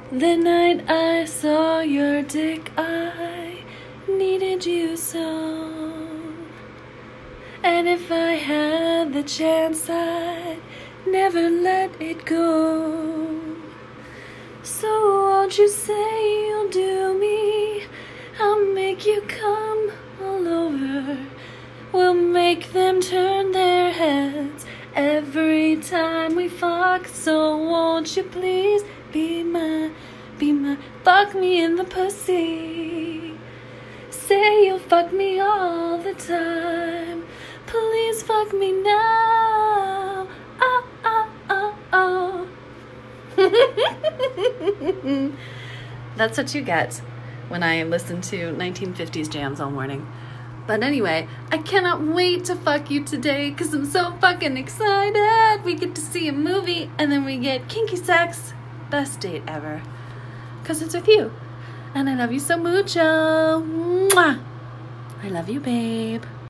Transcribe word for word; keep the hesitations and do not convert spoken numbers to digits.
The night I saw your dick, I needed you so. And if I had the chance, I'd never let it go. So won't you say you'll do me? I'll make you come all over. We'll make them turn their heads every time we fuck. So won't you please be my, be my, fuck me in the pussy. Say you'll fuck me all the time. Please fuck me now. Oh, oh, oh, oh. That's what you get when I listen to nineteen fifties jams all morning. But anyway, I cannot wait to fuck you today because I'm so fucking excited. We get to see a movie and then we get kinky sex. Best date ever. Because it's with you. And I love you so mucho. Mwah. I love you, babe.